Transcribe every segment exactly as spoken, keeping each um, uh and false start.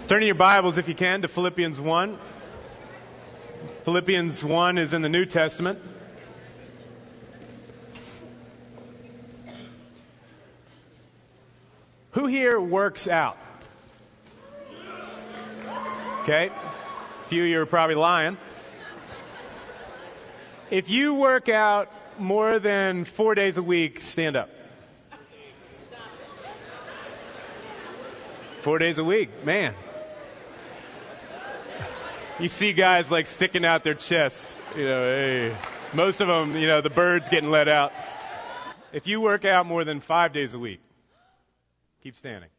Turn your Bibles, if you can, to Philippians one. Philippians one is in the New Testament. Who here works out? Okay. A few of you are probably lying. If you work out more than four days a week, stand up. Four days a week, man. You see guys like sticking out their chests, you know, hey. Most of them, you know, the bird's getting let out. If you work out more than five days a week, keep standing.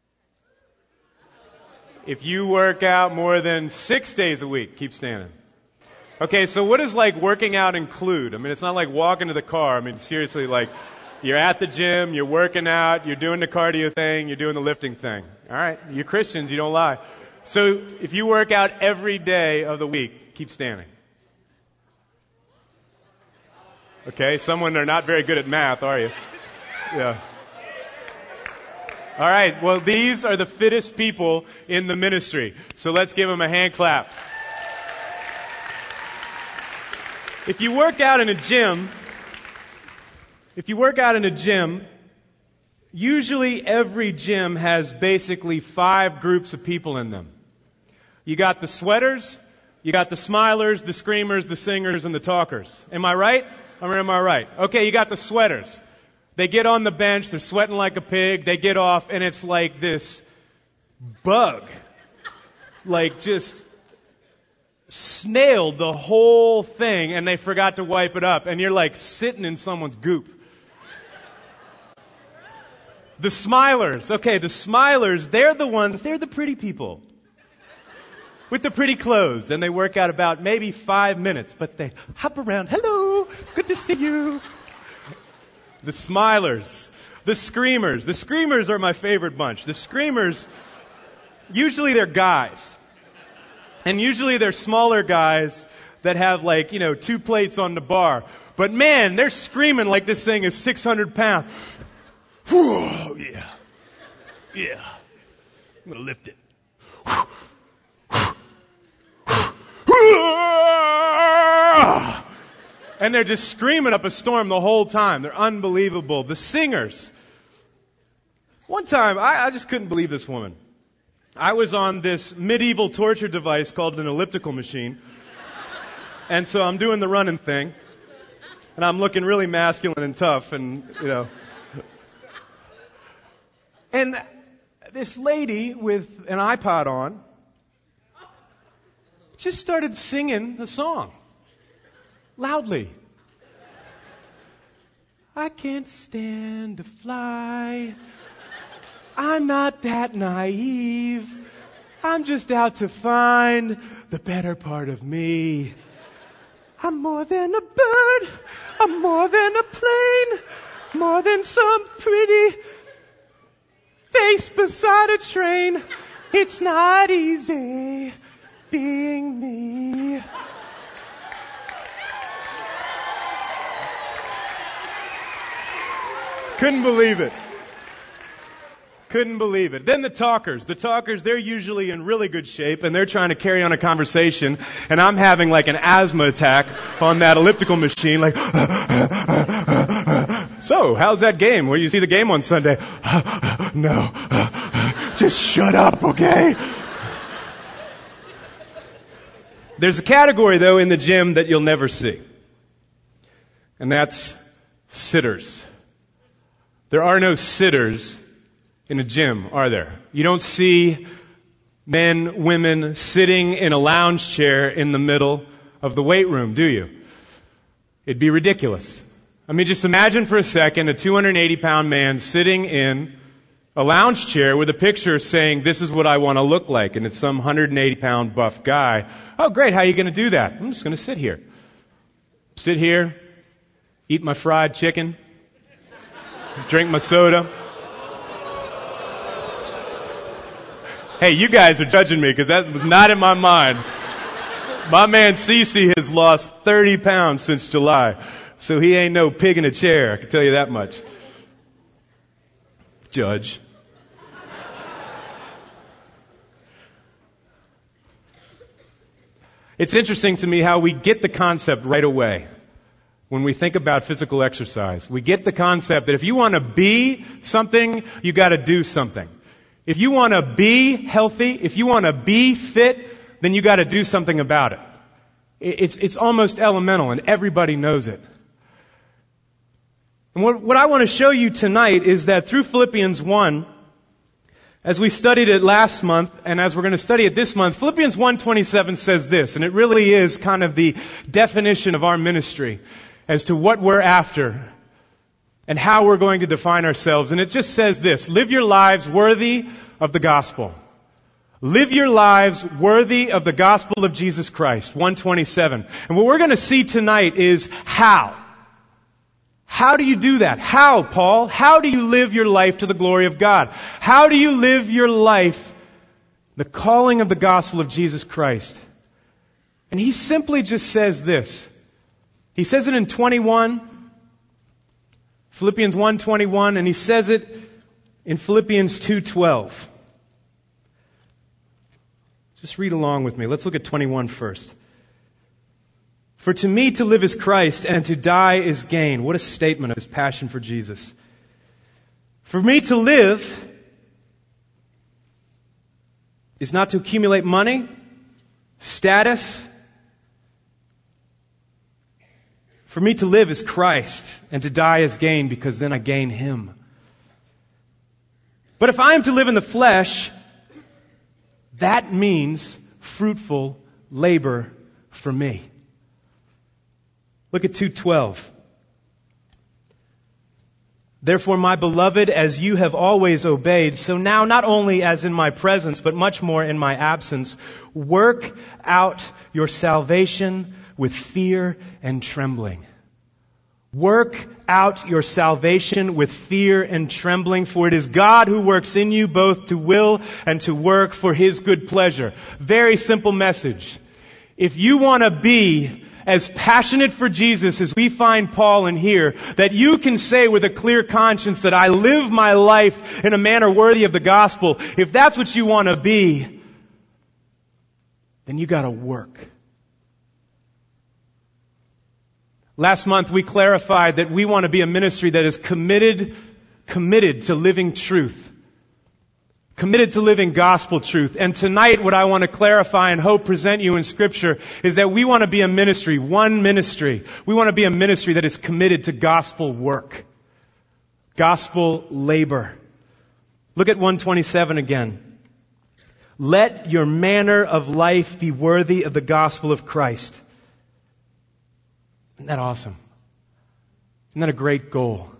If you work out more than six days a week, keep standing. Okay, so what does like working out include? I mean, it's not like walking to the car. I mean, seriously, like you're at the gym, you're working out, you're doing the cardio thing, you're doing the lifting thing. All right, you're Christians, you don't lie. So if you work out every day of the week, keep standing. Okay, someone are not very good at math, are you? Yeah. All right, well, these are the fittest people in the ministry. So let's give them a hand clap. If you work out in a gym, if you work out in a gym, usually every gym has basically five groups of people in them. You got the sweaters, you got the smilers, the screamers, the singers, and the talkers. Am I right? Or am I right? Okay, you got the sweaters. They get on the bench, they're sweating like a pig, they get off, and it's like this bug. Like just snailed the whole thing, and they forgot to wipe it up, and you're like sitting in someone's goop. The smilers. Okay, the smilers, they're the ones, they're the pretty people. With the pretty clothes, and they work out about maybe five minutes, but they hop around. Hello, good to see you. The smilers. The screamers. The screamers are my favorite bunch. The screamers, usually they're guys. And usually they're smaller guys that have like, you know, two plates on the bar. But man, they're screaming like this thing is six hundred pounds. Whew, yeah. Yeah. I'm going to lift it. And they're just screaming up a storm the whole time. They're unbelievable. The singers. One time, I, I just couldn't believe this woman. I was on this medieval torture device called an elliptical machine. And so I'm doing the running thing. And I'm looking really masculine and tough and, you know. And this lady with an iPod on just started singing the song. Loudly. I can't stand to fly. I'm not that naive. I'm just out to find the better part of me. I'm more than a bird. I'm more than a plane. More than some pretty face beside a train. It's not easy being me. Couldn't believe it. Couldn't believe it. Then the talkers. The talkers, they're usually in really good shape and they're trying to carry on a conversation and I'm having like an asthma attack on that elliptical machine like, so, how's that game? Will you see the game on Sunday? No. Just shut up, okay? There's a category though in the gym that you'll never see. And that's sitters. There are no sitters in a gym, are there? You don't see men, women sitting in a lounge chair in the middle of the weight room, do you? It'd be ridiculous. I mean, just imagine for a second a two hundred eighty pound man sitting in a lounge chair with a picture saying, this is what I want to look like. And it's some one hundred eighty pound buff guy. Oh, great. How are you going to do that? I'm just going to sit here. Sit here, eat my fried chicken, drink my soda. Hey, you guys are judging me because that was not in my mind. My man Cece has lost thirty pounds since July. So he ain't no pig in a chair, I can tell you that much. Judge. It's interesting to me how we get the concept right away when we think about physical exercise. We get the concept that if you want to be something, you got to do something. If you want to be healthy, if you want to be fit, then you got to do something about it. It's, it's almost elemental, and everybody knows it. And what, what I want to show you tonight is that through Philippians one, as we studied it last month, and as we're going to study it this month, Philippians one twenty-seven says this, and it really is kind of the definition of our ministry as to what we're after and how we're going to define ourselves. And it just says this: live your lives worthy of the gospel. Live your lives worthy of the gospel of Jesus Christ. one twenty-seven. And what we're going to see tonight is how. How do you do that? How, Paul? How do you live your life to the glory of God? How do you live your life, the calling of the gospel of Jesus Christ? And he simply just says this. He says it in twenty-one, Philippians one twenty-one, and he says it in Philippians two twelve. Just read along with me. Let's look at twenty-one first. For to me to live is Christ, and to die is gain. What a statement of his passion for Jesus. For me to live is not to accumulate money, status. For me to live is Christ, and to die is gain, because then I gain Him. But if I am to live in the flesh, that means fruitful labor for me. Look at two twelve. Therefore, my beloved, as you have always obeyed, so now not only as in my presence, but much more in my absence, work out your salvation with fear and trembling. Work out your salvation with fear and trembling, for it is God who works in you both to will and to work for His good pleasure. Very simple message. If you want to be as passionate for Jesus as we find Paul in here, that you can say with a clear conscience that I live my life in a manner worthy of the gospel, if that's what you want to be, then you got to work. Last month we clarified that we want to be a ministry that is committed, committed to living truth. Committed to living gospel truth. And tonight what I want to clarify and hope present you in Scripture is that we want to be a ministry, one ministry. We want to be a ministry that is committed to gospel work. Gospel labor. Look at one twenty-seven again. Let your manner of life be worthy of the gospel of Christ. Isn't that awesome? Isn't that a great goal?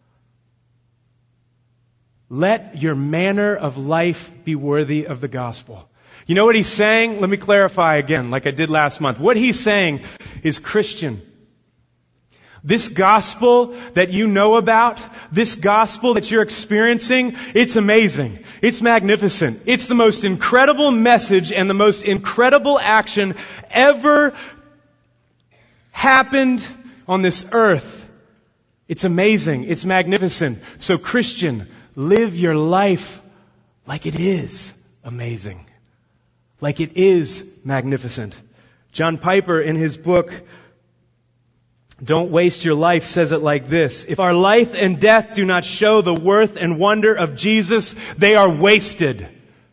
Let your manner of life be worthy of the gospel. You know what he's saying? Let me clarify again, like I did last month. What he's saying is, Christian, this gospel that you know about, this gospel that you're experiencing, it's amazing. It's magnificent. It's the most incredible message and the most incredible action ever happened on this earth. It's amazing. It's magnificent. So, Christian, live your life like it is amazing. Like it is magnificent. John Piper, in his book, Don't Waste Your Life, says it like this: if our life and death do not show the worth and wonder of Jesus, they are wasted.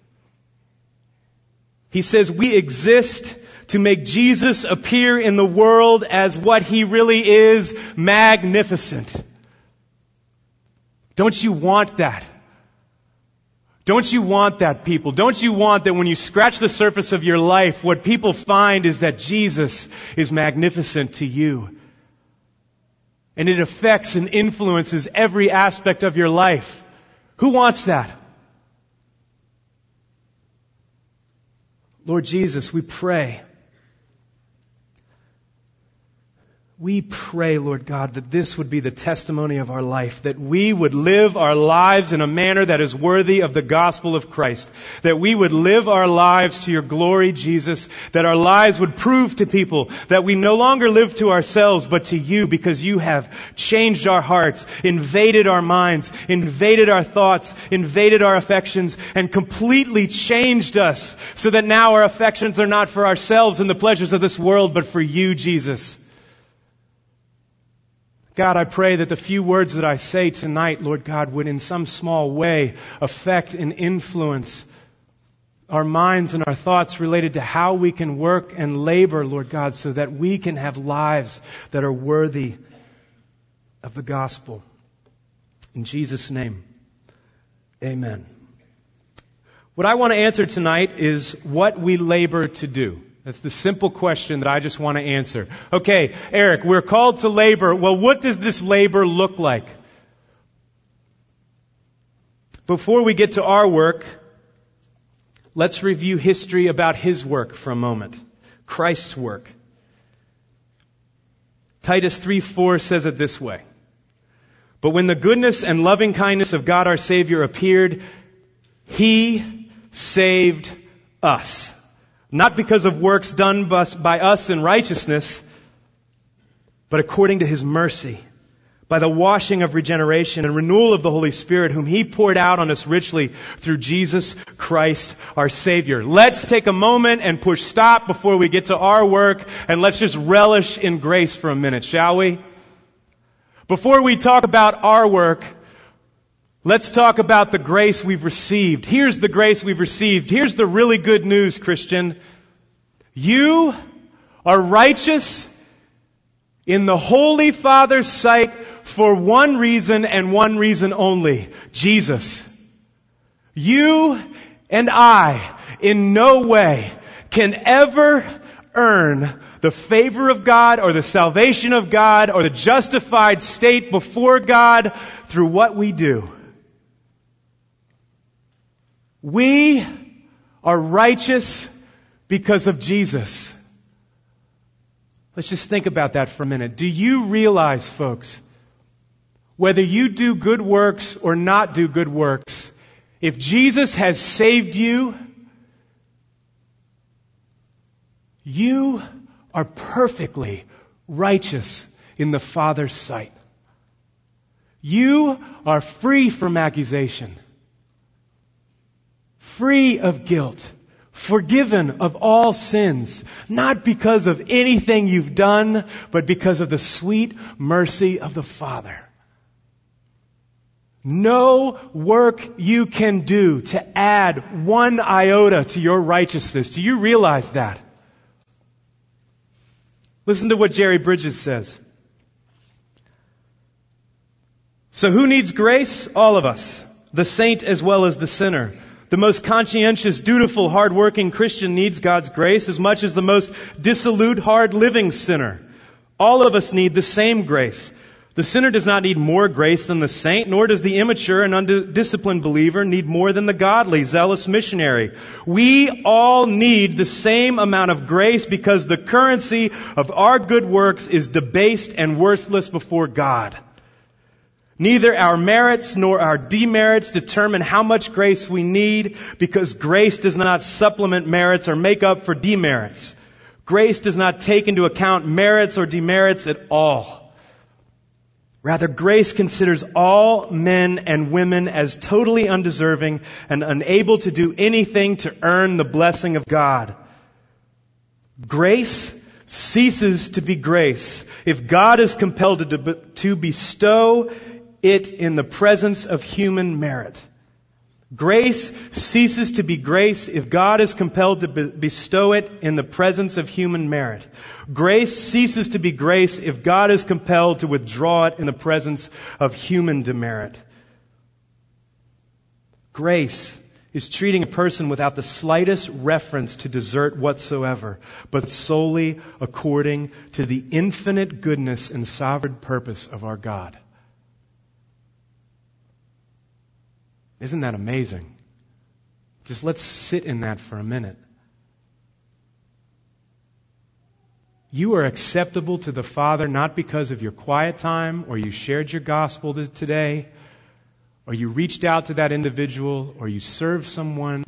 He says we exist to make Jesus appear in the world as what He really is, magnificent. Don't you want that? Don't you want that, people? Don't you want that when you scratch the surface of your life, what people find is that Jesus is magnificent to you? And it affects and influences every aspect of your life. Who wants that? Lord Jesus, we pray. we pray, Lord God, that this would be the testimony of our life, that we would live our lives in a manner that is worthy of the gospel of Christ, that we would live our lives to your glory, Jesus, that our lives would prove to people that we no longer live to ourselves, but to you, because you have changed our hearts, invaded our minds, invaded our thoughts, invaded our affections, and completely changed us, so that now our affections are not for ourselves and the pleasures of this world, but for you, Jesus. God, I pray that the few words that I say tonight, Lord God, would in some small way affect and influence our minds and our thoughts related to how we can work and labor, Lord God, so that we can have lives that are worthy of the gospel. In Jesus' name, amen. What I want to answer tonight is what we labor to do. That's the simple question that I just want to answer. Okay, Eric, we're called to labor. Well, what does this labor look like? Before we get to our work, let's review history about His work for a moment. Christ's work. Titus three four says it this way. But when the goodness and loving kindness of God our Savior appeared, He saved us. Not because of works done by us in righteousness, but according to His mercy, by the washing of regeneration and renewal of the Holy Spirit, whom He poured out on us richly through Jesus Christ our Savior. Let's take a moment and push stop before we get to our work, and let's just relish in grace for a minute, shall we? Before we talk about our work, let's talk about the grace we've received. Here's the grace we've received. Here's the really good news, Christian. You are righteous in the Holy Father's sight for one reason and one reason only. Jesus. You and I in no way can ever earn the favor of God or the salvation of God or the justified state before God through what we do. We are righteous because of Jesus. Let's just think about that for a minute. Do you realize, folks, whether you do good works or not do good works, if Jesus has saved you, you are perfectly righteous in the Father's sight. You are free from accusation, free of guilt, forgiven of all sins, not because of anything you've done, but because of the sweet mercy of the Father. No work you can do to add one iota to your righteousness. Do you realize that? Listen to what Jerry Bridges says. So who needs grace? All of us. The saint as well as the sinner. The most conscientious, dutiful, hard-working Christian needs God's grace as much as the most dissolute, hard-living sinner. All of us need the same grace. The sinner does not need more grace than the saint, nor does the immature and undisciplined believer need more than the godly, zealous missionary. We all need the same amount of grace because the currency of our good works is debased and worthless before God. Neither our merits nor our demerits determine how much grace we need, because grace does not supplement merits or make up for demerits. Grace does not take into account merits or demerits at all. Rather, grace considers all men and women as totally undeserving and unable to do anything to earn the blessing of God. Grace ceases to be grace if God is compelled to, to bestow it in the presence of human merit. Grace ceases to be grace if God is compelled to bestow it in the presence of human merit. Grace ceases to be grace if God is compelled to withdraw it in the presence of human demerit. Grace is treating a person without the slightest reference to desert whatsoever, but solely according to the infinite goodness and sovereign purpose of our God. Isn't that amazing? Just let's sit in that for a minute. You are acceptable to the Father not because of your quiet time, or you shared your gospel today, or you reached out to that individual, or you served someone.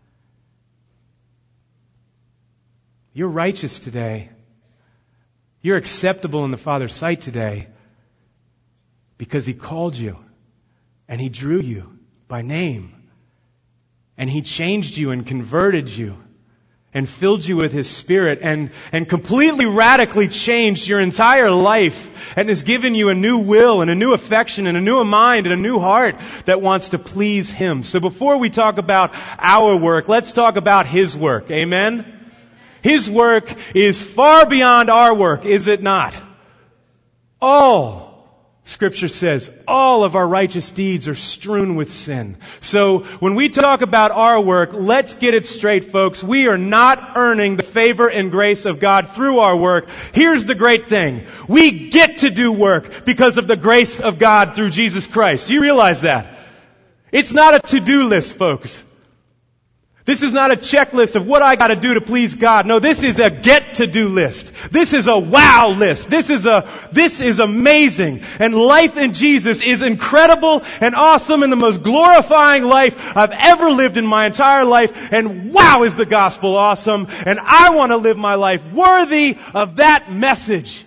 You're righteous today. You're acceptable in the Father's sight today because He called you and He drew you by name and He changed you and converted you and filled you with His Spirit and, and completely radically changed your entire life and has given you a new will and a new affection and a new mind and a new heart that wants to please Him. So before we talk about our work, let's talk about His work. Amen? His work is far beyond our work, is it not? All, Scripture says, all of our righteous deeds are strewn with sin. So when we talk about our work, let's get it straight, folks. We are not earning the favor and grace of God through our work. Here's the great thing. We get to do work because of the grace of God through Jesus Christ. Do you realize that? It's not a to-do list, folks. This is not a checklist of what I got to do to please God. No, this is a get-to-do list. This is a wow list. This is a, this is amazing. And life in Jesus is incredible and awesome and the most glorifying life I've ever lived in my entire life. And wow, is the gospel awesome. And I want to live my life worthy of that message.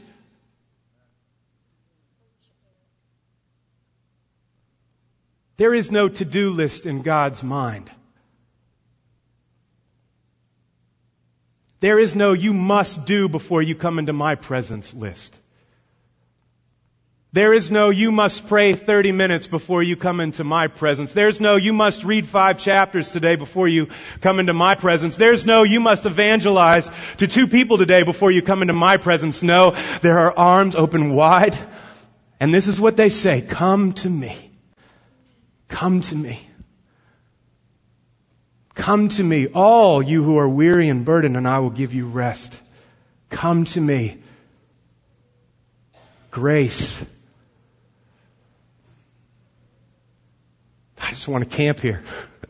There is no to-do list in God's mind. There is no you must do before you come into my presence list. There is no you must pray thirty minutes before you come into my presence. There's no you must read five chapters today before you come into my presence. There's no you must evangelize to two people today before you come into my presence. No, there are arms open wide. And this is what they say, come to me. Come to me. Come to me, all you who are weary and burdened, and I will give you rest. Come to me. Grace. I just want to camp here.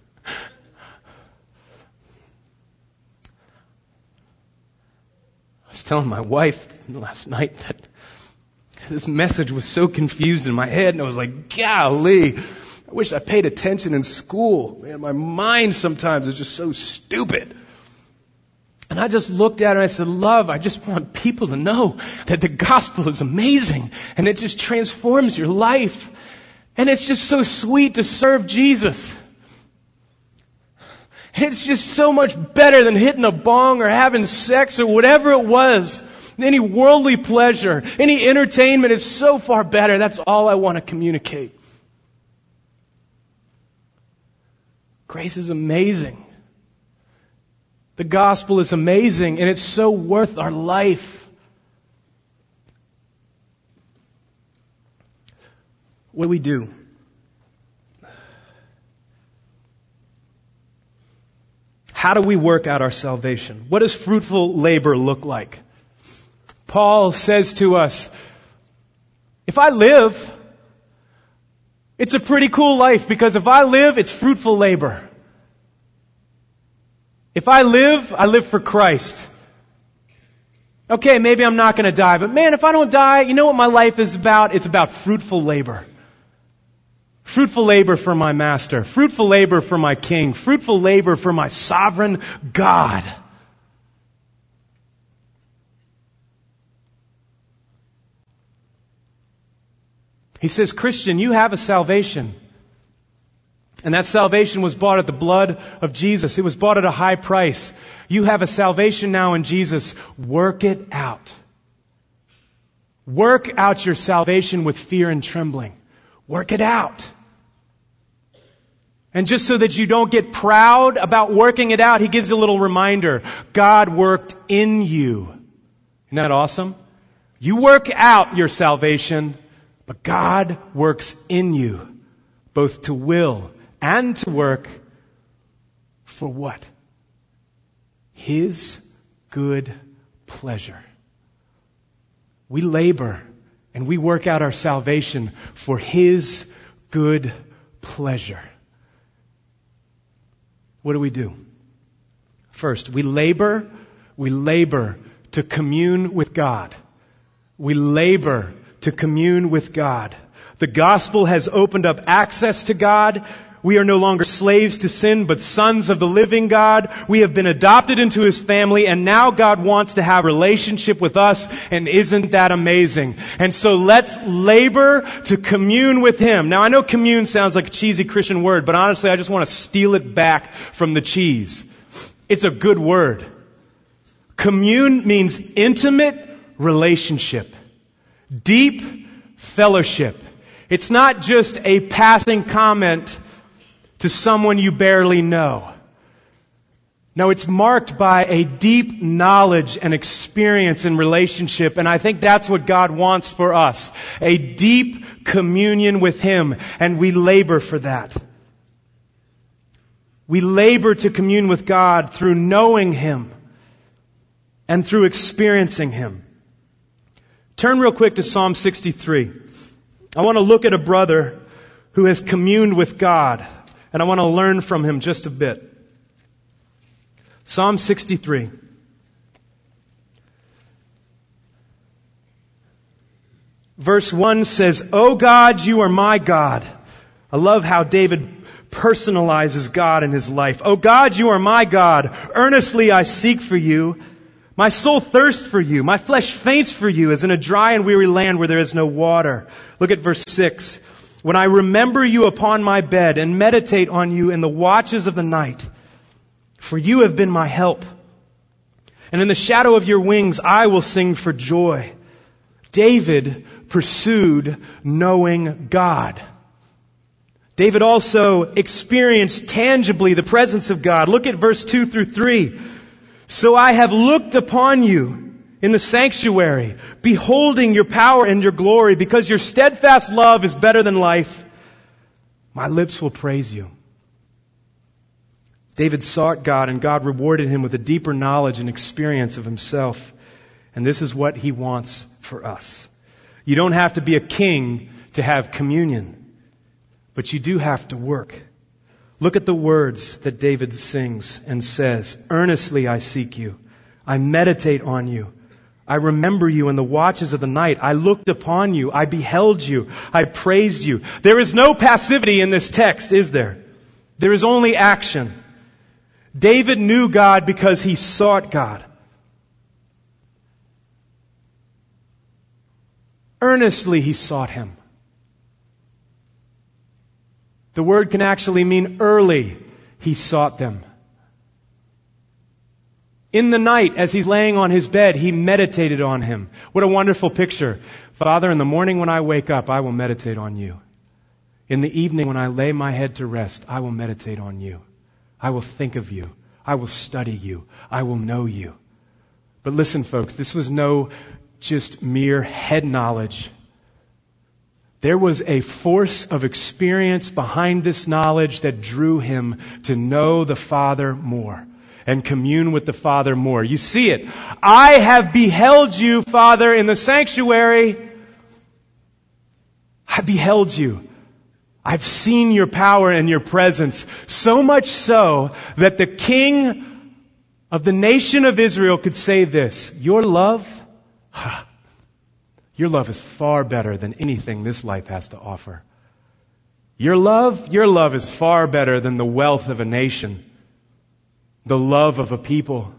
I was telling my wife last night that this message was so confused in my head, and I was like, golly, I wish I paid attention in school. Man, my mind sometimes is just so stupid. And I just looked at her and I said, love, I just want people to know that the gospel is amazing and it just transforms your life. And it's just so sweet to serve Jesus. And it's just so much better than hitting a bong or having sex or whatever it was. Any worldly pleasure, any entertainment is so far better. That's all I want to communicate. Grace is amazing. The gospel is amazing, and it's so worth our life. What do we do? How do we work out our salvation? What does fruitful labor look like? Paul says to us, if I live, it's a pretty cool life, because if I live, it's fruitful labor. If I live, I live for Christ. Okay, maybe I'm not going to die, but man, if I don't die, you know what my life is about? It's about fruitful labor. Fruitful labor for my Master. Fruitful labor for my King. Fruitful labor for my sovereign God. He says, Christian, you have a salvation. And that salvation was bought at the blood of Jesus. It was bought at a high price. You have a salvation now in Jesus. Work it out. Work out your salvation with fear and trembling. Work it out. And just so that you don't get proud about working it out, he gives you a little reminder. God worked in you. Isn't that awesome? You work out your salvation, but God works in you, both to will and to work for what? His good pleasure. We labor and we work out our salvation for His good pleasure. What do we do? First, we labor, we labor to to commune with God. We labor to commune with God. The gospel has opened up access to God. We are no longer slaves to sin, but sons of the living God. We have been adopted into His family, and now God wants to have a relationship with us, and isn't that amazing? And so let's labor to commune with Him. Now I know commune sounds like a cheesy Christian word, but honestly I just want to steal it back from the cheese. It's a good word. Commune means intimate relationship, deep fellowship. It's not just a passing comment to someone you barely know. No, it's marked by a deep knowledge and experience in relationship, and I think that's what God wants for us. A deep communion with Him, and we labor for that. We labor to commune with God through knowing Him and through experiencing Him. Turn real quick to Psalm sixty-three. I want to look at a brother who has communed with God, and I want to learn from him just a bit. Psalm sixty-three. Verse one says, "O God, you are my God." I love how David personalizes God in his life. "O God, you are my God. Earnestly I seek for you. My soul thirsts for you. My flesh faints for you as in a dry and weary land where there is no water." Look at verse six. "When I remember you upon my bed and meditate on you in the watches of the night, for you have been my help. And in the shadow of your wings I will sing for joy." David pursued knowing God. David also experienced tangibly the presence of God. Look at verse two through three. "So I have looked upon you in the sanctuary, beholding your power and your glory, because your steadfast love is better than life. My lips will praise you." David sought God, and God rewarded him with a deeper knowledge and experience of himself. And this is what He wants for us. You don't have to be a king to have communion, but you do have to work. Look at the words that David sings and says. "Earnestly I seek you. I meditate on you. I remember you in the watches of the night. I looked upon you. I beheld you. I praised you." There is no passivity in this text, is there? There is only action. David knew God because he sought God. Earnestly he sought Him. The word can actually mean early he sought them. In the night, as he's laying on his bed, he meditated on Him. What a wonderful picture. "Father, in the morning when I wake up, I will meditate on you. In the evening when I lay my head to rest, I will meditate on you. I will think of you. I will study you. I will know you." But listen, folks, this was no just mere head knowledge. There was a force of experience behind this knowledge that drew him to know the Father more and commune with the Father more. You see it. "I have beheld you, Father, in the sanctuary. I beheld you. I've seen your power and your presence." So much so that the king of the nation of Israel could say this, "Your love, your love is far better than anything this life has to offer. Your love, your love is far better than the wealth of a nation, the love of a people.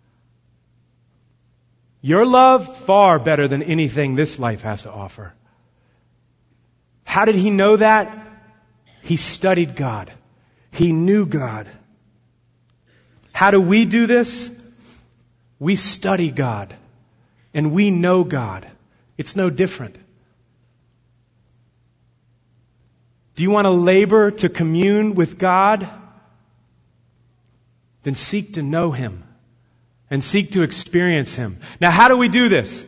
Your love, far better than anything this life has to offer." How did he know that? He studied God. He knew God. How do we do this? We study God and we know God. It's no different. Do you want to labor to commune with God? Then seek to know Him and seek to experience Him. Now, how do we do this?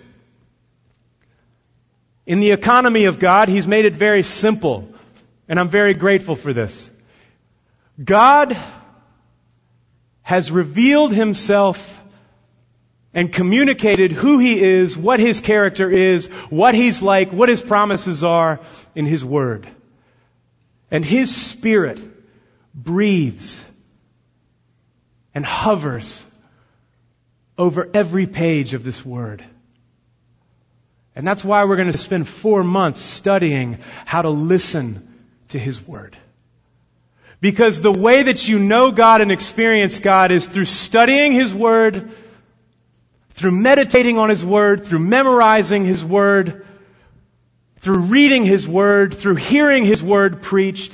In the economy of God, He's made it very simple, and I'm very grateful for this. God has revealed Himself and communicated who He is, what His character is, what He's like, what His promises are in His Word. And His Spirit breathes and hovers over every page of this Word. And that's why we're going to spend four months studying how to listen to His Word. Because the way that you know God and experience God is through studying His Word, through meditating on His Word, through memorizing His Word, through reading His Word, through hearing His Word preached.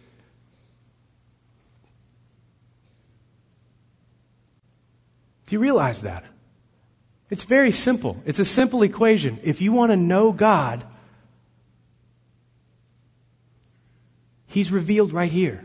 Do you realize that? It's very simple. It's a simple equation. If you want to know God, He's revealed right here.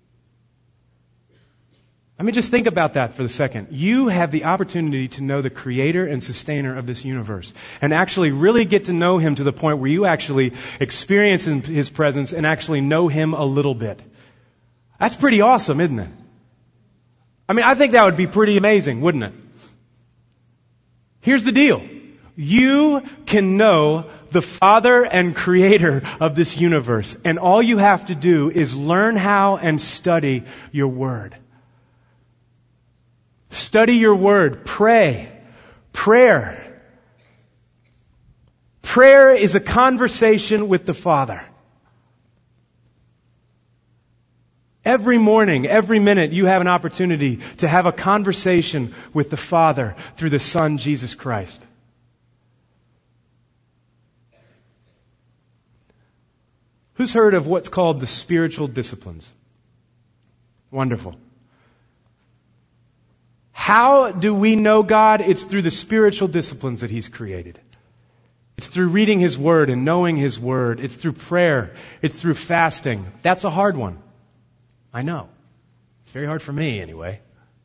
I mean, just think about that for a second. You have the opportunity to know the creator and sustainer of this universe and actually really get to know Him to the point where you actually experience His presence and actually know Him a little bit. That's pretty awesome, isn't it? I mean, I think that would be pretty amazing, wouldn't it? Here's the deal. You can know the Father and Creator of this universe, and all you have to do is learn how and study your Word. Study your Word. Pray. Prayer. Prayer is a conversation with the Father. Every morning, every minute, you have an opportunity to have a conversation with the Father through the Son, Jesus Christ. Who's heard of what's called the spiritual disciplines? Wonderful. How do we know God? It's through the spiritual disciplines that He's created. It's through reading His Word and knowing His Word. It's through prayer. It's through fasting. That's a hard one. I know. It's very hard for me anyway.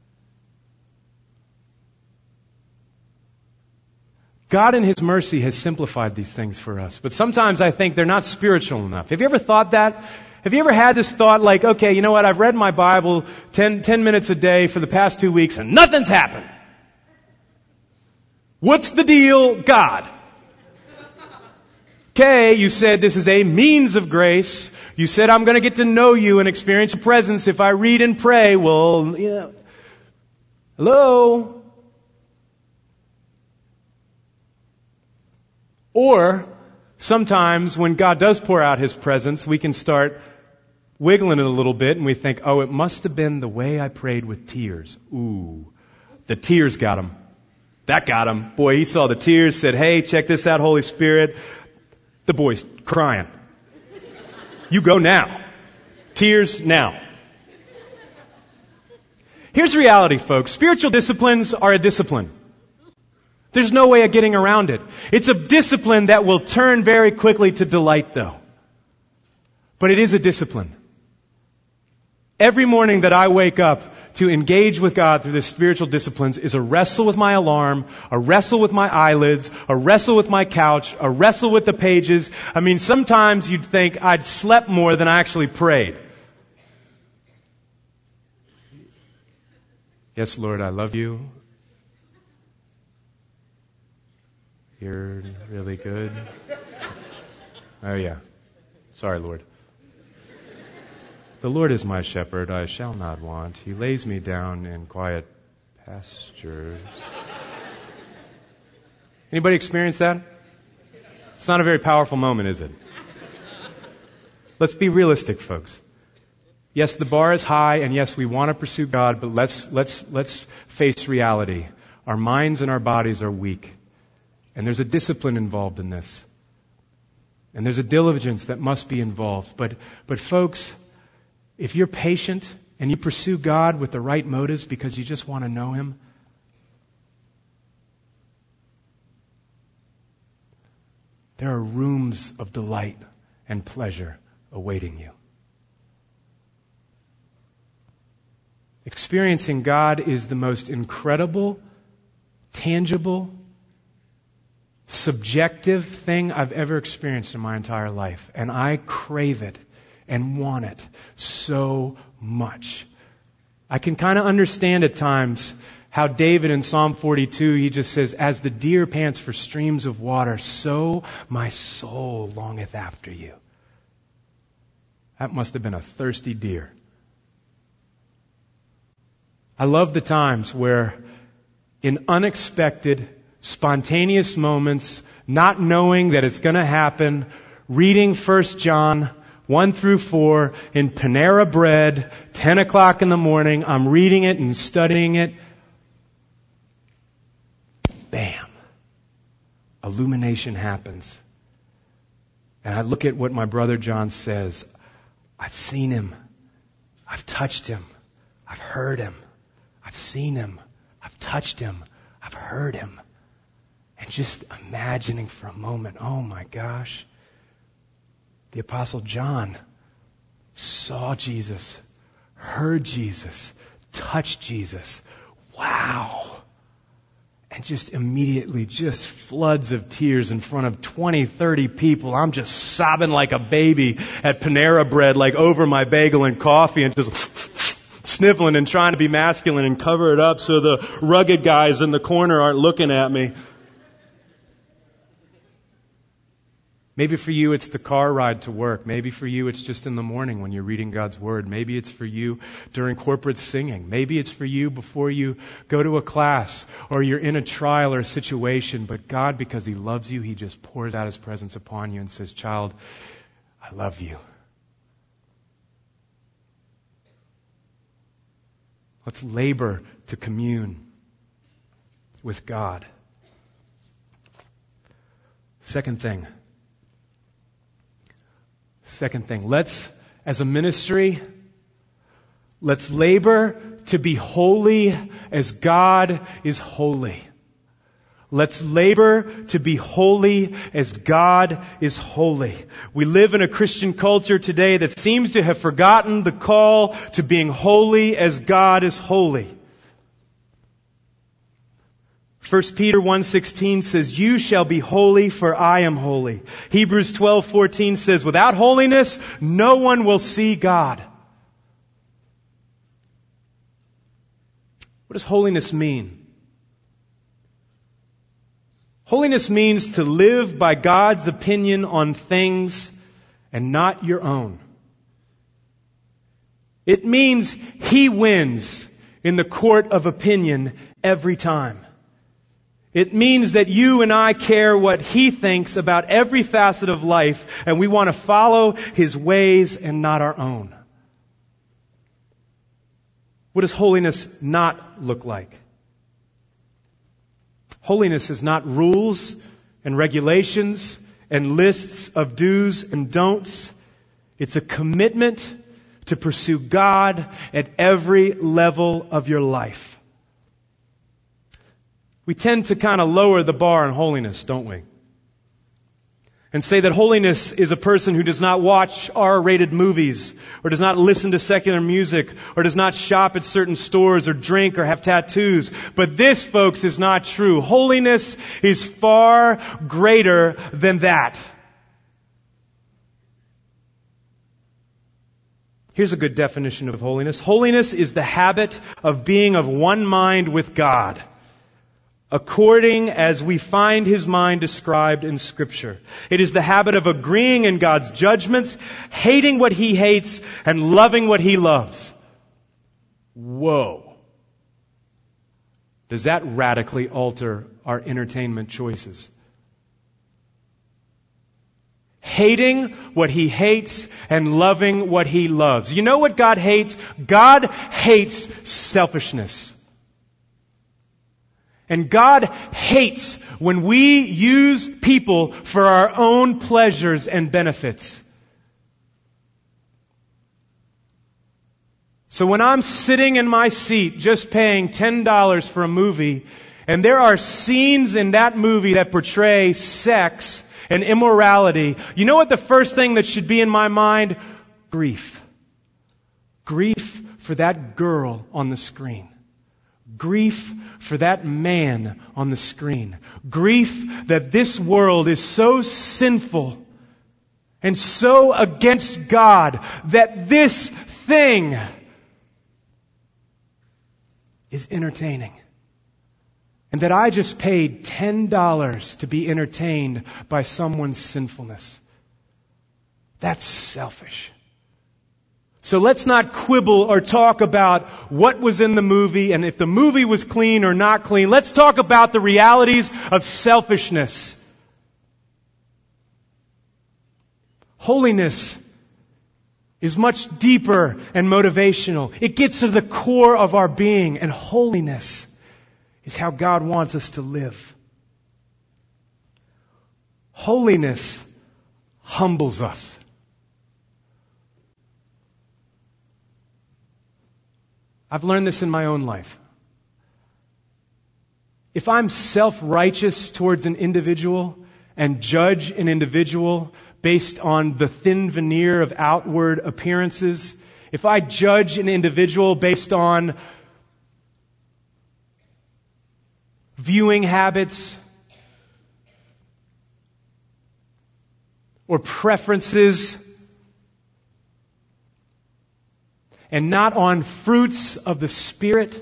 God in His mercy has simplified these things for us. But sometimes I think they're not spiritual enough. Have you ever thought that? Have you ever had this thought like, okay, you know what, I've read my Bible ten, ten minutes a day for the past two weeks and nothing's happened. What's the deal, God? Okay, you said this is a means of grace. You said I'm going to get to know you and experience your presence if I read and pray. Well, you know, hello? Or sometimes when God does pour out His presence, we can start wiggling it a little bit and we think, oh, it must have been the way I prayed with tears. Ooh, the tears got him. That got him. Boy, he saw the tears, said, hey, check this out, Holy Spirit. The boy's crying. You go now. Tears now. Here's the reality, folks. Spiritual disciplines are a discipline. There's no way of getting around it. It's a discipline that will turn very quickly to delight, though. But it is a discipline. Every morning that I wake up to engage with God through the spiritual disciplines is a wrestle with my alarm, a wrestle with my eyelids, a wrestle with my couch, a wrestle with the pages. I mean, sometimes you'd think I'd slept more than I actually prayed. Yes, Lord, I love you. You're really good. Oh, yeah. Sorry, Lord. The Lord is my shepherd, I shall not want. He lays me down in quiet pastures. Anybody experience that? It's not a very powerful moment, is it? Let's be realistic, folks. Yes, the bar is high, and yes, we want to pursue God, but let's let's let's face reality. Our minds and our bodies are weak. And there's a discipline involved in this. And there's a diligence that must be involved. But but folks, if you're patient and you pursue God with the right motives because you just want to know Him, there are rooms of delight and pleasure awaiting you. Experiencing God is the most incredible, tangible, subjective thing I've ever experienced in my entire life. And I crave it and want it so much. I can kind of understand at times how David in Psalm forty-two, he just says, as the deer pants for streams of water, so my soul longeth after you. That must have been a thirsty deer. I love the times where in unexpected, spontaneous moments, not knowing that it's going to happen, reading First John one through four in Panera Bread, ten o'clock in the morning. I'm reading it and studying it. Bam. Illumination happens. And I look at what my brother John says. I've seen him. I've touched him. I've heard him. I've seen him. I've touched him. I've heard him. And just imagining for a moment, oh my gosh, the Apostle John saw Jesus, heard Jesus, touched Jesus. Wow. And just immediately, just floods of tears in front of twenty, thirty people. I'm just sobbing like a baby at Panera Bread, like over my bagel and coffee, and just sniffling and trying to be masculine and cover it up so the rugged guys in the corner aren't looking at me. Maybe for you it's the car ride to work. Maybe for you it's just in the morning when you're reading God's Word. Maybe it's for you during corporate singing. Maybe it's for you before you go to a class or you're in a trial or a situation. But God, because He loves you, He just pours out His presence upon you and says, child, I love you. Let's labor to commune with God. Second thing. Second thing, let's, as a ministry, let's labor to be holy as God is holy. Let's labor to be holy as God is holy. We live in a Christian culture today that seems to have forgotten the call to being holy as God is holy. First Peter one sixteen says, you shall be holy, for I am holy. Hebrews twelve fourteen says, without holiness, no one will see God. What does holiness mean? Holiness means to live by God's opinion on things and not your own. It means He wins in the court of opinion every time. It means that you and I care what He thinks about every facet of life, and we want to follow His ways and not our own. What does holiness not look like? Holiness is not rules and regulations and lists of do's and don'ts. It's a commitment to pursue God at every level of your life. We tend to kind of lower the bar on holiness, don't we? And say that holiness is a person who does not watch R-rated movies, or does not listen to secular music, or does not shop at certain stores, or drink, or have tattoos. But this, folks, is not true. Holiness is far greater than that. Here's a good definition of holiness. Holiness is the habit of being of one mind with God, according as we find His mind described in Scripture. It is the habit of agreeing in God's judgments, hating what He hates, and loving what He loves. Whoa. Does that radically alter our entertainment choices? Hating what He hates and loving what He loves. You know what God hates? God hates selfishness. And God hates when we use people for our own pleasures and benefits. So when I'm sitting in my seat just paying ten dollars for a movie, and there are scenes in that movie that portray sex and immorality, you know what the first thing that should be in my mind? Grief. Grief for that girl on the screen. Grief for that man on the screen. Grief that this world is so sinful and so against God that this thing is entertaining. And that I just paid ten dollars to be entertained by someone's sinfulness. That's selfish. So let's not quibble or talk about what was in the movie and if the movie was clean or not clean. Let's talk about the realities of selfishness. Holiness is much deeper and motivational. It gets to the core of our being, and holiness is how God wants us to live. Holiness humbles us. I've learned this in my own life. If I'm self-righteous towards an individual and judge an individual based on the thin veneer of outward appearances, if I judge an individual based on viewing habits or preferences and not on fruits of the Spirit,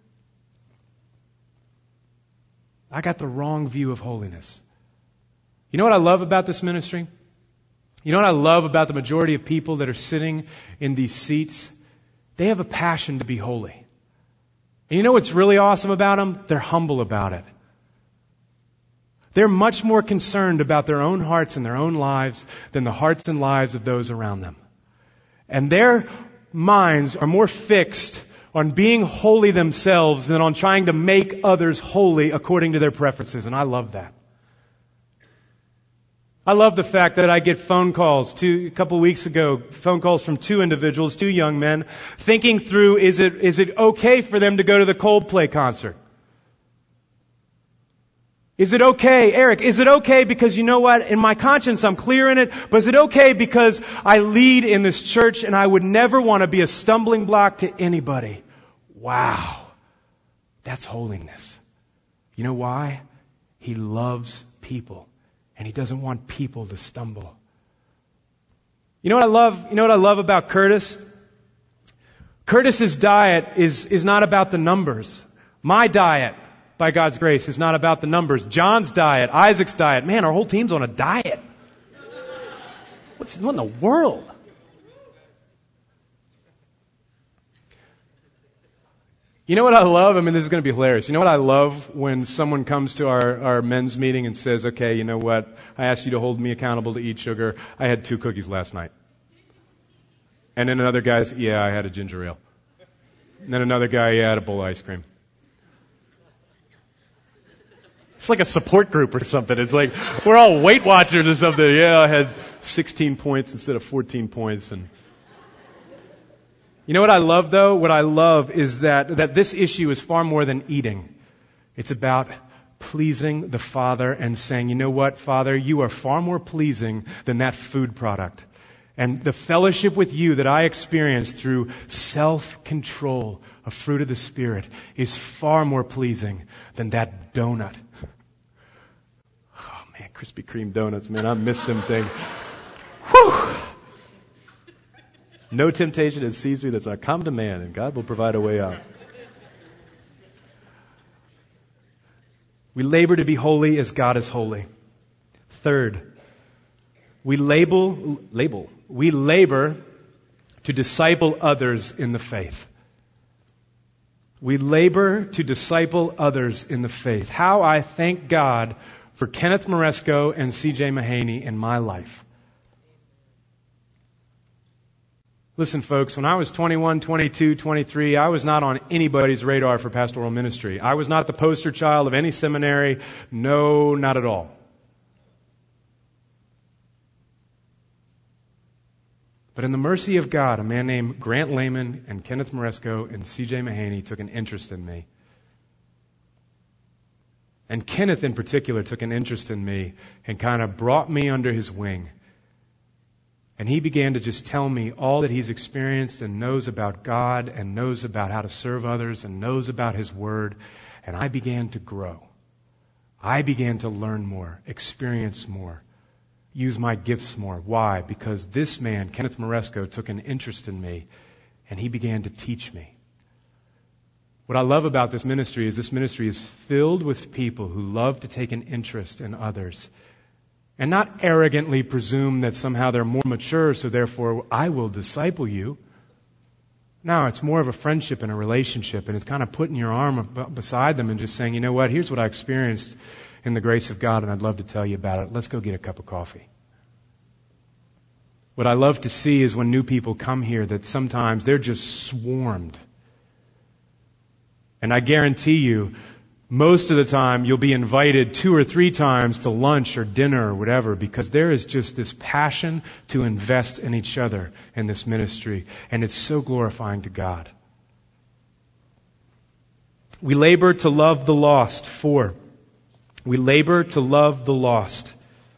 I got the wrong view of holiness. You know what I love about this ministry? You know what I love about the majority of people that are sitting in these seats? They have a passion to be holy. And you know what's really awesome about them? They're humble about it. They're much more concerned about their own hearts and their own lives than the hearts and lives of those around them. And their minds are more fixed on being holy themselves than on trying to make others holy according to their preferences. And I love that. I love the fact that I get phone calls, two, a couple of weeks ago, phone calls from two individuals, two young men, thinking through, is it, is it okay for them to go to the Coldplay concert? Is it okay, Eric, is it okay because you know what, in my conscience I'm clear in it, but is it okay because I lead in this church and I would never want to be a stumbling block to anybody? Wow. That's holiness. You know why? He loves people. And he doesn't want people to stumble. You know what I love? You know what I love about Curtis? Curtis's diet is, is not about the numbers. My diet, by God's grace, is not about the numbers. John's diet, Isaac's diet. Man, our whole team's on a diet. What's, what in the world? You know what I love? I mean, this is going to be hilarious. You know what I love when someone comes to our, our men's meeting and says, okay, you know what? I asked you to hold me accountable to eat sugar. I had two cookies last night. And then another guy's, yeah, I had a ginger ale. And then another guy, yeah, I had a bowl of ice cream. It's like a support group or something. It's like, we're all Weight Watchers or something. Yeah, I had sixteen points instead of fourteen points. And you know what I love, though? What I love is that, that this issue is far more than eating. It's about pleasing the Father and saying, you know what, Father, you are far more pleasing than that food product. And the fellowship with you that I experience through self-control, a fruit of the Spirit, is far more pleasing than that donut. Oh, man, Krispy Kreme donuts, man, I miss them things. Whew! No temptation has seized me that's not come to man, and God will provide a way out. We labor to be holy as God is holy. Third, we label, label, we labor to disciple others in the faith. We labor to disciple others in the faith. How I thank God for Kenneth Moresco and C J Mahaney in my life. Listen, folks, when I was twenty-one, twenty-two, twenty-three, I was not on anybody's radar for pastoral ministry. I was not the poster child of any seminary. No, not at all. But in the mercy of God, a man named Grant Lehman and Kenneth Moresco and C J Mahaney took an interest in me. And Kenneth in particular took an interest in me and kind of brought me under his wing. And he began to just tell me all that he's experienced and knows about God and knows about how to serve others and knows about His Word. And I began to grow. I began to learn more, experience more, use my gifts more. Why? Because this man, Kenneth Moresco, took an interest in me and he began to teach me. What I love about this ministry is this ministry is filled with people who love to take an interest in others and not arrogantly presume that somehow they're more mature, so therefore I will disciple you. No, it's more of a friendship and a relationship, and it's kind of putting your arm ab- beside them and just saying, you know what, here's what I experienced in the grace of God, and I'd love to tell you about it. Let's go get a cup of coffee. What I love to see is when new people come here that sometimes they're just swarmed. And I guarantee you, most of the time you'll be invited two or three times to lunch or dinner or whatever, because there is just this passion to invest in each other in this ministry. And it's so glorifying to God. We labor to love the lost. Four. We labor to love the lost.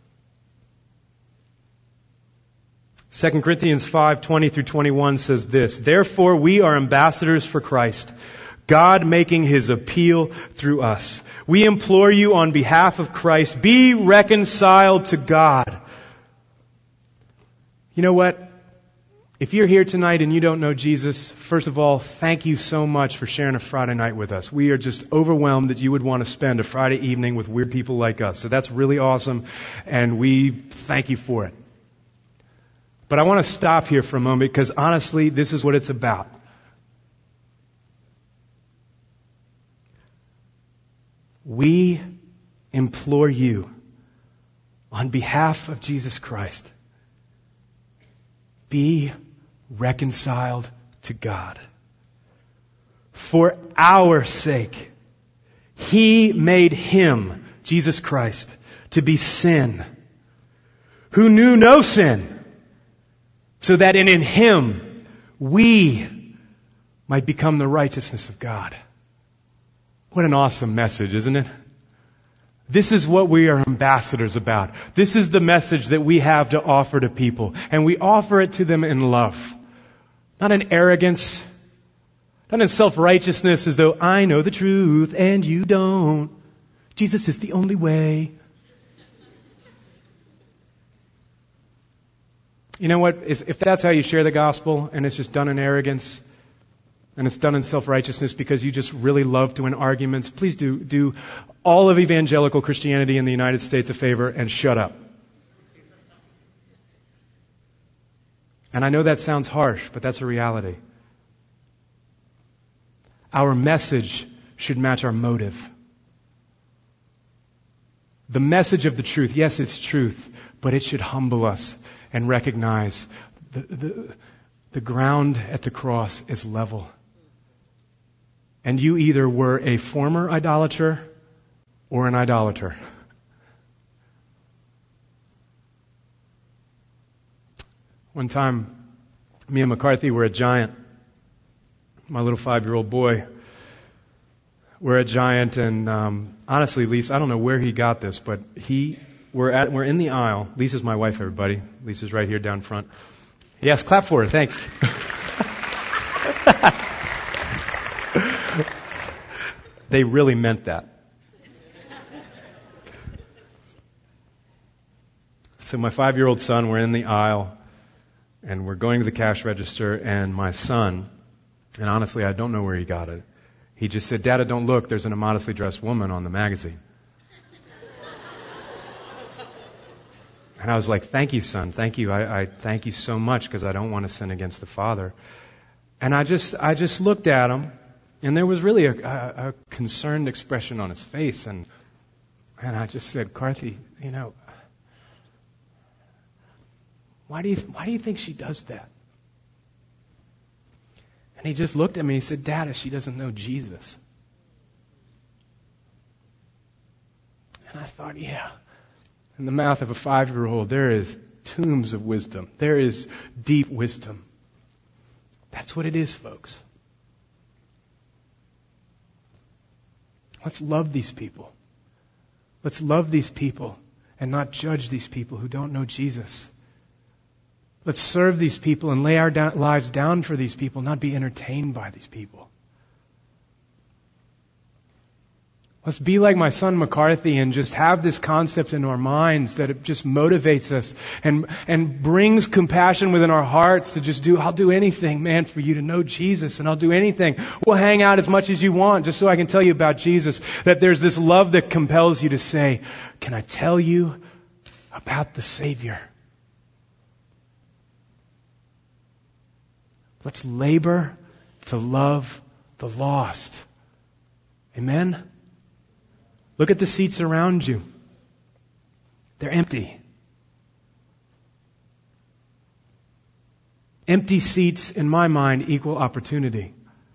Second Corinthians five twenty through twenty-one says this, therefore we are ambassadors for Christ, God making His appeal through us. We implore you on behalf of Christ, be reconciled to God. You know what? If you're here tonight and you don't know Jesus, first of all, thank you so much for sharing a Friday night with us. We are just overwhelmed that you would want to spend a Friday evening with weird people like us. So that's really awesome, and we thank you for it. But I want to stop here for a moment because honestly, this is what it's about. We implore you on behalf of Jesus Christ, be reconciled to God. For our sake, He made Him, Jesus Christ, to be sin, who knew no sin, so that in, in Him we might become the righteousness of God. What an awesome message, isn't it? This is what we are ambassadors about. This is the message that we have to offer to people. And we offer it to them in love. Not in arrogance. Not in self-righteousness as though I know the truth and you don't. Jesus is the only way. You know what? If that's how you share the gospel and it's just done in arrogance and it's done in self-righteousness because you just really love to win arguments, please do do all of evangelical Christianity in the United States a favor and shut up. And I know that sounds harsh, but that's a reality. Our message should match our motive. The message of the truth, yes, it's truth, but it should humble us and recognize the, the, the ground at the cross is level. And you either were a former idolater or an idolater. One time, me and McCarthy were at Giant. My little five-year-old boy. We're at Giant, and um, honestly, Lisa, I don't know where he got this, but he, we're at, we're in the aisle. Lisa's my wife, everybody. Lisa's right here down front. Yes, clap for her. Thanks. They really meant that. So my five-year-old son, we're in the aisle, and we're going to the cash register, and my son, and honestly, I don't know where he got it. He just said, Dada, don't look, there's an immodestly dressed woman on the magazine. And I was like, thank you, son, thank you. I, I thank you so much because I don't want to sin against the Father. And I just, I just looked at him, and there was really a, a, a concerned expression on his face, and and I just said, Carthy, you know, why do you why do you think she does that? And he just looked at me and he said, Dada, she doesn't know Jesus. And I thought, yeah, in the mouth of a five-year-old, there is tombs of wisdom. There is deep wisdom. That's what it is, folks. Let's love these people. Let's love these people and not judge these people who don't know Jesus. Let's serve these people and lay our da- lives down for these people, not be entertained by these people. Let's be like my son McCarthy and just have this concept in our minds that it just motivates us and, and brings compassion within our hearts to just do, I'll do anything, man, for you to know Jesus, and I'll do anything. We'll hang out as much as you want just so I can tell you about Jesus. That there's this love that compels you to say, can I tell you about the Savior? Let's labor to love the lost. Amen? Look at the seats around you. They're empty. Empty seats, in my mind, equal opportunity.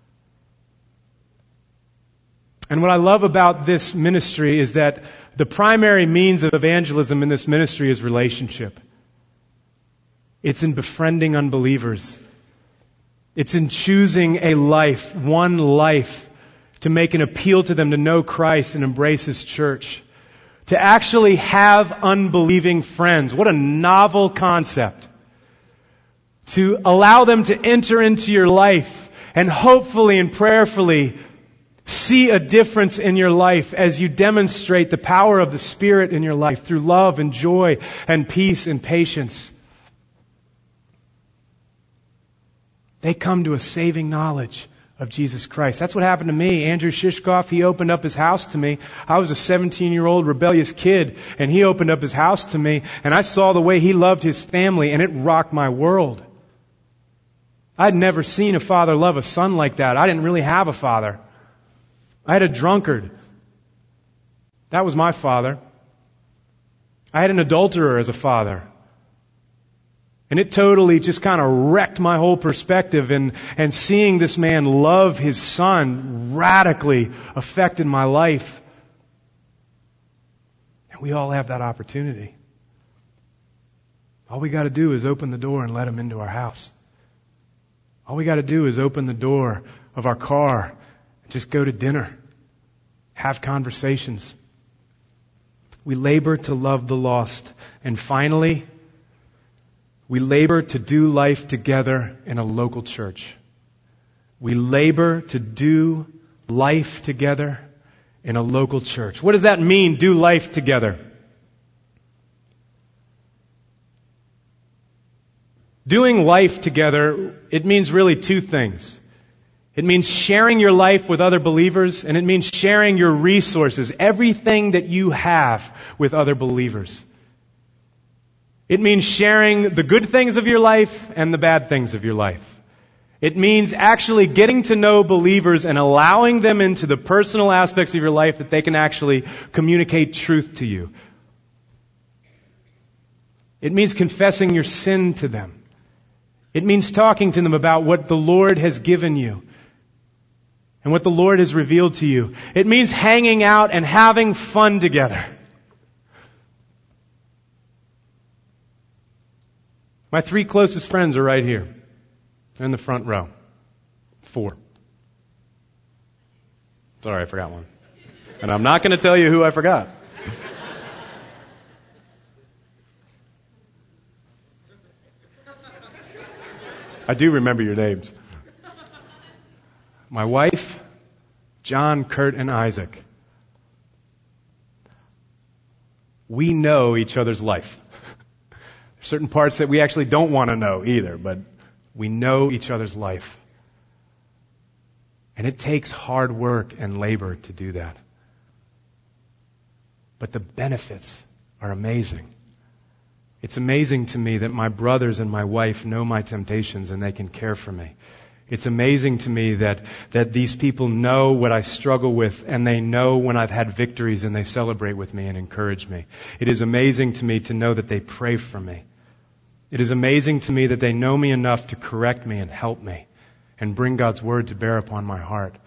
And what I love about this ministry is that the primary means of evangelism in this ministry is relationship. It's in befriending unbelievers. It's in choosing a life, one life, to make an appeal to them to know Christ and embrace His church. To actually have unbelieving friends. What a novel concept. To allow them to enter into your life and hopefully and prayerfully see a difference in your life as you demonstrate the power of the Spirit in your life through love and joy and peace and patience. They come to a saving knowledge of Jesus Christ. That's what happened to me. Andrew Shishkoff, he opened up his house to me. I was a seventeen-year-old rebellious kid, and he opened up his house to me, and I saw the way he loved his family, and it rocked my world. I'd never seen a father love a son like that. I didn't really have a father. I had a drunkard. That was my father. I had an adulterer as a father. And it totally just kind of wrecked my whole perspective, and, and seeing this man love his son radically affected my life. And we all have that opportunity. All we got to do is open the door and let him into our house. All we got to do is open the door of our car and just go to dinner. Have conversations. We labor to love the lost. And finally, we labor to do life together in a local church. We labor to do life together in a local church. What does that mean, do life together? Doing life together, it means really two things. It means sharing your life with other believers, and it means sharing your resources, everything that you have, with other believers. It means sharing the good things of your life and the bad things of your life. It means actually getting to know believers and allowing them into the personal aspects of your life that they can actually communicate truth to you. It means confessing your sin to them. It means talking to them about what the Lord has given you and what the Lord has revealed to you. It means hanging out and having fun together. My three closest friends are right here. They're in the front row. Four. Sorry, I forgot one. And I'm not going to tell you who I forgot. I do remember your names. My wife, John, Kurt, and Isaac. We know each other's life. There's certain parts that we actually don't want to know either, but we know each other's life. And it takes hard work and labor to do that. But the benefits are amazing. It's amazing to me that my brothers and my wife know my temptations and they can care for me. It's amazing to me that, that these people know what I struggle with, and they know when I've had victories, and they celebrate with me and encourage me. It is amazing to me to know that they pray for me. It is amazing to me that they know me enough to correct me and help me and bring God's Word to bear upon my heart.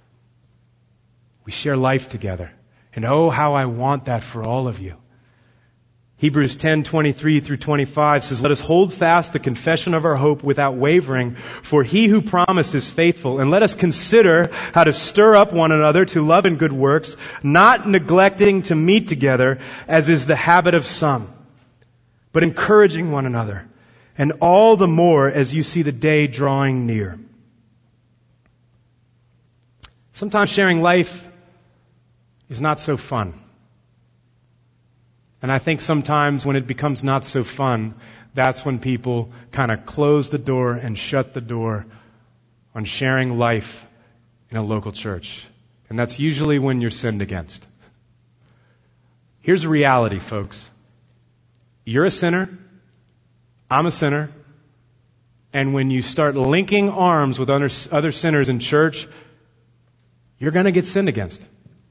We share life together. And oh, how I want that for all of you. Hebrews ten twenty-three through twenty-five says, "Let us hold fast the confession of our hope without wavering, for He who promised is faithful. And let us consider how to stir up one another to love and good works, not neglecting to meet together, as is the habit of some, but encouraging one another, and all the more as you see the day drawing near." Sometimes sharing life is not so fun. And I think sometimes when it becomes not so fun, that's when people kind of close the door and shut the door on sharing life in a local church. And that's usually when you're sinned against. Here's the reality, folks. You're a sinner. I'm a sinner. And when you start linking arms with other, other sinners in church, you're going to get sinned against.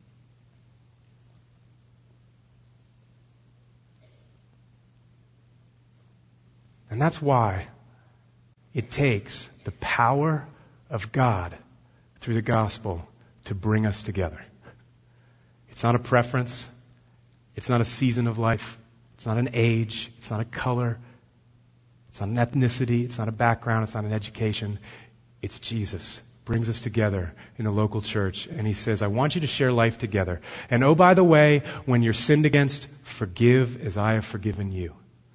And that's why it takes the power of God through the gospel to bring us together. It's not a preference. It's not a season of life. It's not an age. It's not a color. It's not an ethnicity. It's not a background. It's not an education. It's Jesus. Brings us together in a local church. And he says, I want you to share life together. And oh, by the way, when you're sinned against, forgive as I have forgiven you.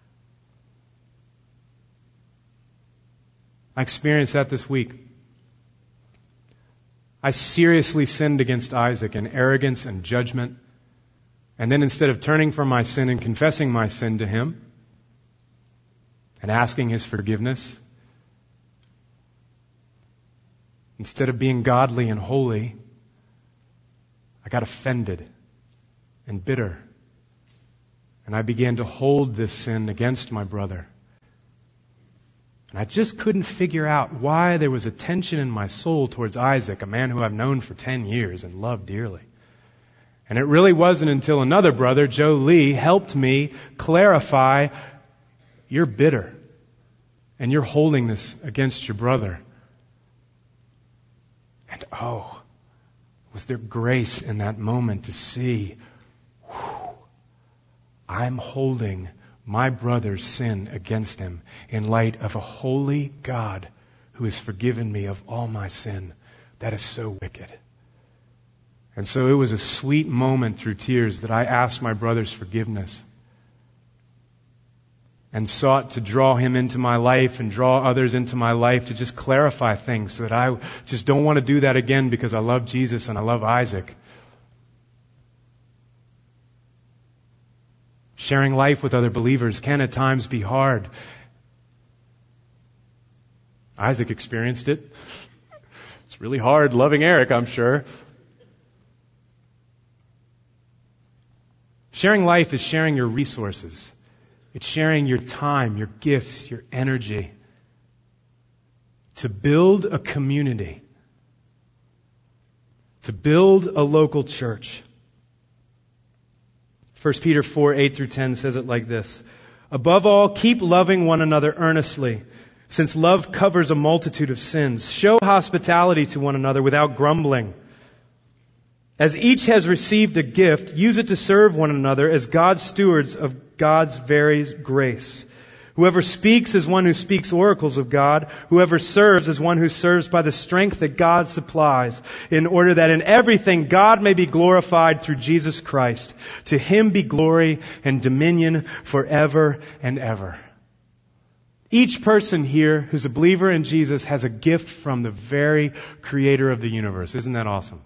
I experienced that this week. I seriously sinned against Isaac in arrogance and judgment. And then instead of turning from my sin and confessing my sin to him and asking his forgiveness, instead of being godly and holy, I got offended and bitter. And I began to hold this sin against my brother. And I just couldn't figure out why there was a tension in my soul towards Isaac, a man who I've known for ten years and loved dearly. And it really wasn't until another brother, Joe Lee, helped me clarify, you're bitter. And you're holding this against your brother. And oh, was there grace in that moment to see, whew, I'm holding my brother's sin against him in light of a holy God who has forgiven me of all my sin. That is so wicked. And so it was a sweet moment through tears that I asked my brother's forgiveness and sought to draw him into my life and draw others into my life to just clarify things so that I just don't want to do that again because I love Jesus and I love Isaac. Sharing life with other believers can at times be hard. Isaac experienced it. It's really hard loving Eric, I'm sure. Sharing life is sharing your resources. It's sharing your time, your gifts, your energy to build a community, to build a local church. First Peter four, eight through ten says it like this. Above all, keep loving one another earnestly, since love covers a multitude of sins. Show hospitality to one another without grumbling. As each has received a gift, use it to serve one another as God's stewards of God's varied grace. Whoever speaks is one who speaks oracles of God. Whoever serves is one who serves by the strength that God supplies, in order that in everything God may be glorified through Jesus Christ. To Him be glory and dominion forever and ever. Each person here who's a believer in Jesus has a gift from the very Creator of the universe. Isn't that awesome?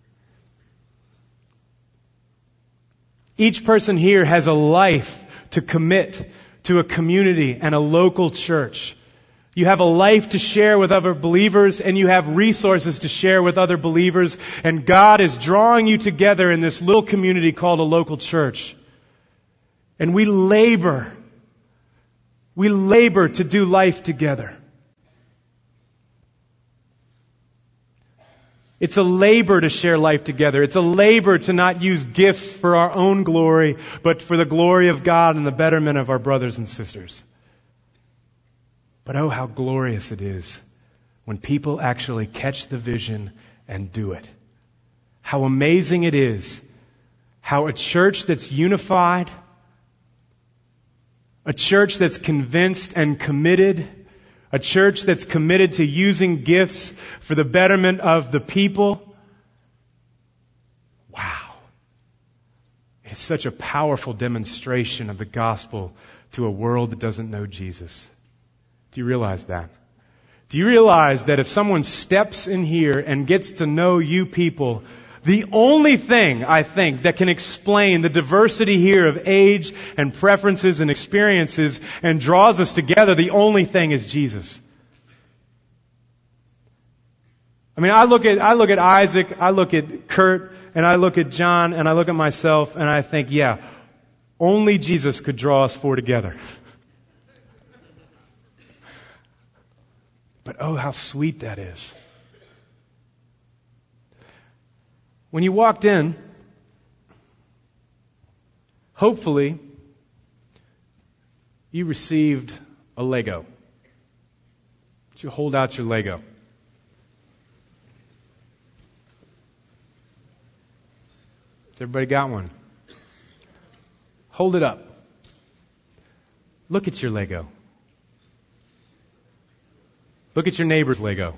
Each person here has a life to commit to a community and a local church. You have a life to share with other believers, and you have resources to share with other believers, and God is drawing you together in this little community called a local church. And we labor, we labor to do life together. It's a labor to share life together. It's a labor to not use gifts for our own glory, but for the glory of God and the betterment of our brothers and sisters. But oh, how glorious it is when people actually catch the vision and do it. How amazing it is how a church that's unified, a church that's convinced and committed, a church that's committed to using gifts for the betterment of the people. Wow. It's such a powerful demonstration of the gospel to a world that doesn't know Jesus. Do you realize that? Do you realize that if someone steps in here and gets to know you people, the only thing, I think, that can explain the diversity here of age and preferences and experiences and draws us together, the only thing is Jesus. I mean, I look at, I look at Isaac, I look at Kurt, and I look at John, and I look at myself, and I think, yeah, only Jesus could draw us four together. But oh, how sweet that is. When you walked in, hopefully, you received a Lego. Would you hold out your Lego? Has everybody got one? Hold it up. Look at your Lego. Look at your neighbor's Lego.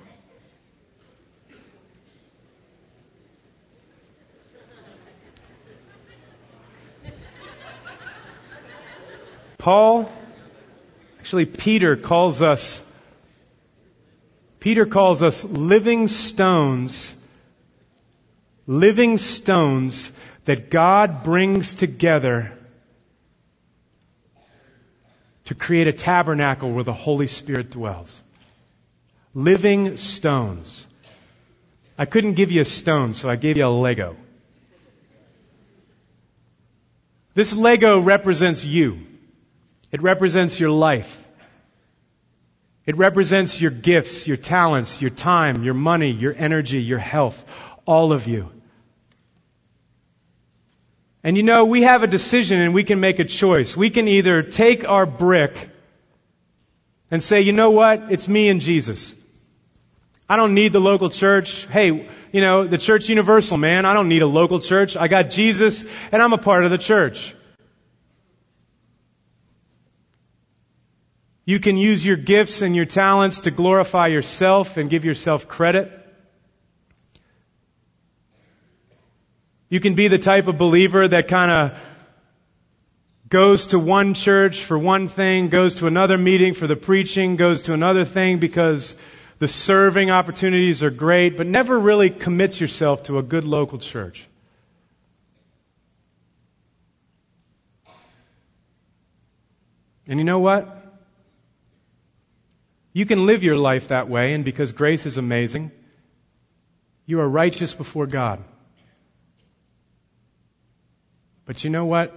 Paul, actually Peter calls us, Peter calls us living stones, living stones that God brings together to create a tabernacle where the Holy Spirit dwells. Living stones. I couldn't give you a stone, so I gave you a Lego. This Lego represents you. It represents your life. It represents your gifts, your talents, your time, your money, your energy, your health, all of you. And you know, we have a decision and we can make a choice. We can either take our brick and say, you know what? It's me and Jesus. I don't need the local church. Hey, you know, the Church Universal, man, I don't need a local church. I got Jesus and I'm a part of the church. You can use your gifts and your talents to glorify yourself and give yourself credit. You can be the type of believer that kind of goes to one church for one thing, goes to another meeting for the preaching, goes to another thing because the serving opportunities are great, but never really commits yourself to a good local church. And you know what? You can live your life that way, and because grace is amazing, you are righteous before God. But you know what?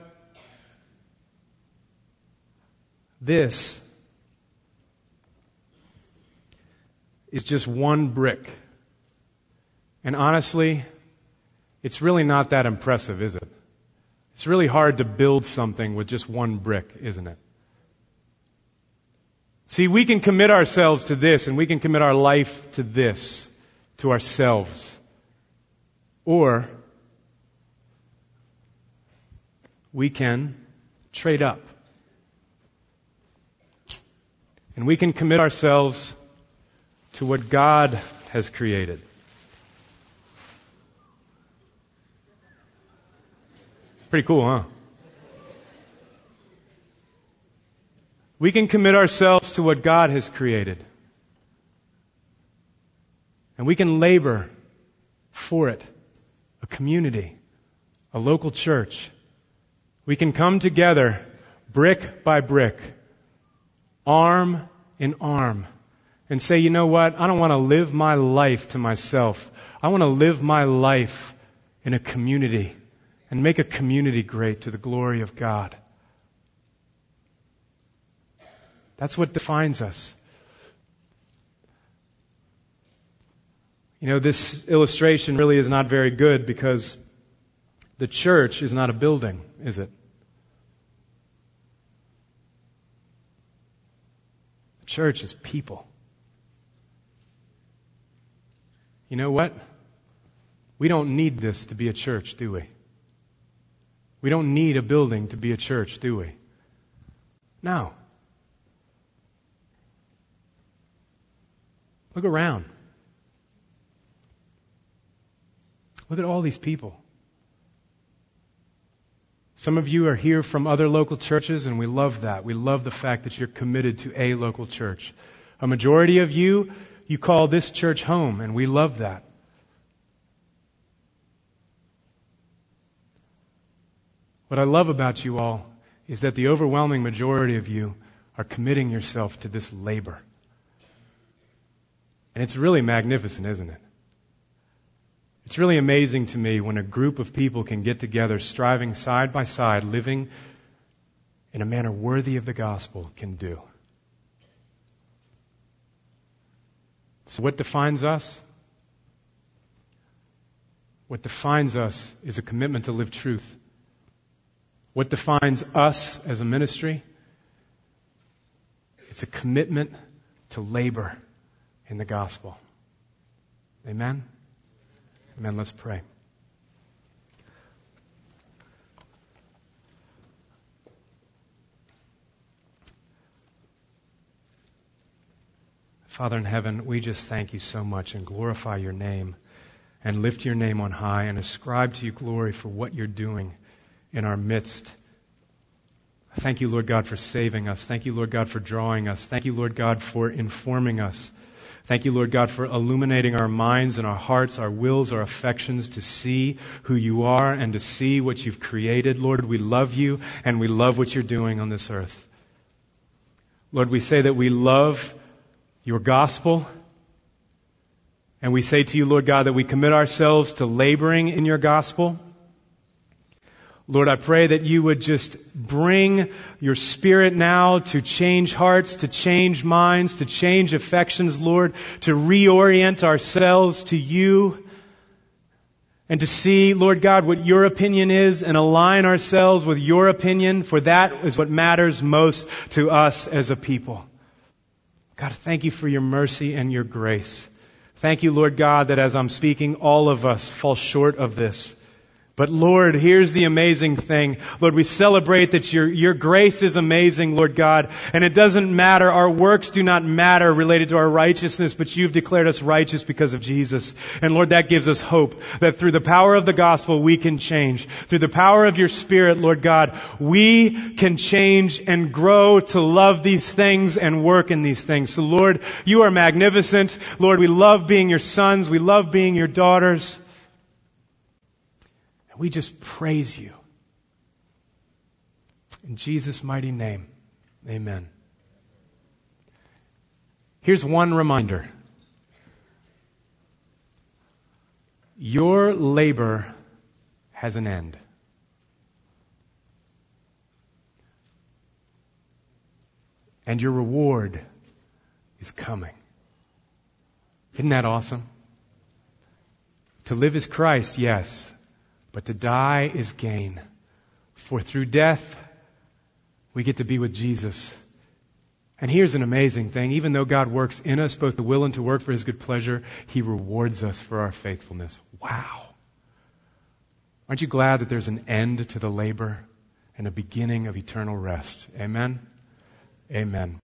This is just one brick. And honestly, it's really not that impressive, is it? It's really hard to build something with just one brick, isn't it? See, we can commit ourselves to this, and we can commit our life to this, to ourselves. Or we can trade up. And we can commit ourselves to what God has created. Pretty cool, huh? We can commit ourselves to what God has created. And we can labor for it. A community, a local church. We can come together brick by brick, arm in arm, and say, you know what? I don't want to live my life to myself. I want to live my life in a community and make a community great to the glory of God. That's what defines us. You know, this illustration really is not very good because the church is not a building, is it? The church is people. You know what? We don't need this to be a church, do we? We don't need a building to be a church, do we? No. Look around. Look at all these people. Some of you are here from other local churches, and we love that. We love the fact that you're committed to a local church. A majority of you, you call this church home, and we love that. What I love about you all is that the overwhelming majority of you are committing yourself to this labor. And it's really magnificent, isn't it? It's really amazing to me when a group of people can get together, striving side by side, living in a manner worthy of the gospel, can do. So what defines us? What defines us is a commitment to live truth. What defines us as a ministry? It's a commitment to labor in the gospel. Amen? Amen. Let's pray. Father in heaven, we just thank you so much and glorify your name and lift your name on high and ascribe to you glory for what you're doing in our midst. Thank you, Lord God, for saving us. Thank you, Lord God, for drawing us. Thank you, Lord God, for informing us. Thank you, Lord God, for illuminating our minds and our hearts, our wills, our affections to see who you are and to see what you've created. Lord, we love you and we love what you're doing on this earth. Lord, we say that we love your gospel. And we say to you, Lord God, that we commit ourselves to laboring in your gospel. Lord, I pray that you would just bring your Spirit now to change hearts, to change minds, to change affections, Lord, to reorient ourselves to you and to see, Lord God, what your opinion is and align ourselves with your opinion, for that is what matters most to us as a people. God, thank you for your mercy and your grace. Thank you, Lord God, that as I'm speaking, all of us fall short of this. But Lord, here's the amazing thing. Lord, we celebrate that your, your grace is amazing, Lord God. And it doesn't matter. Our works do not matter related to our righteousness, but you've declared us righteous because of Jesus. And Lord, that gives us hope that through the power of the gospel, we can change. Through the power of your Spirit, Lord God, we can change and grow to love these things and work in these things. So Lord, you are magnificent. Lord, we love being your sons. We love being your daughters. We just praise you. In Jesus' mighty name, amen. Here's one reminder. Your labor has an end. And your reward is coming. Isn't that awesome? To live is Christ, yes. But to die is gain. For through death, we get to be with Jesus. And here's an amazing thing. Even though God works in us both to will and to work for His good pleasure, He rewards us for our faithfulness. Wow. Aren't you glad that there's an end to the labor and a beginning of eternal rest? Amen? Amen.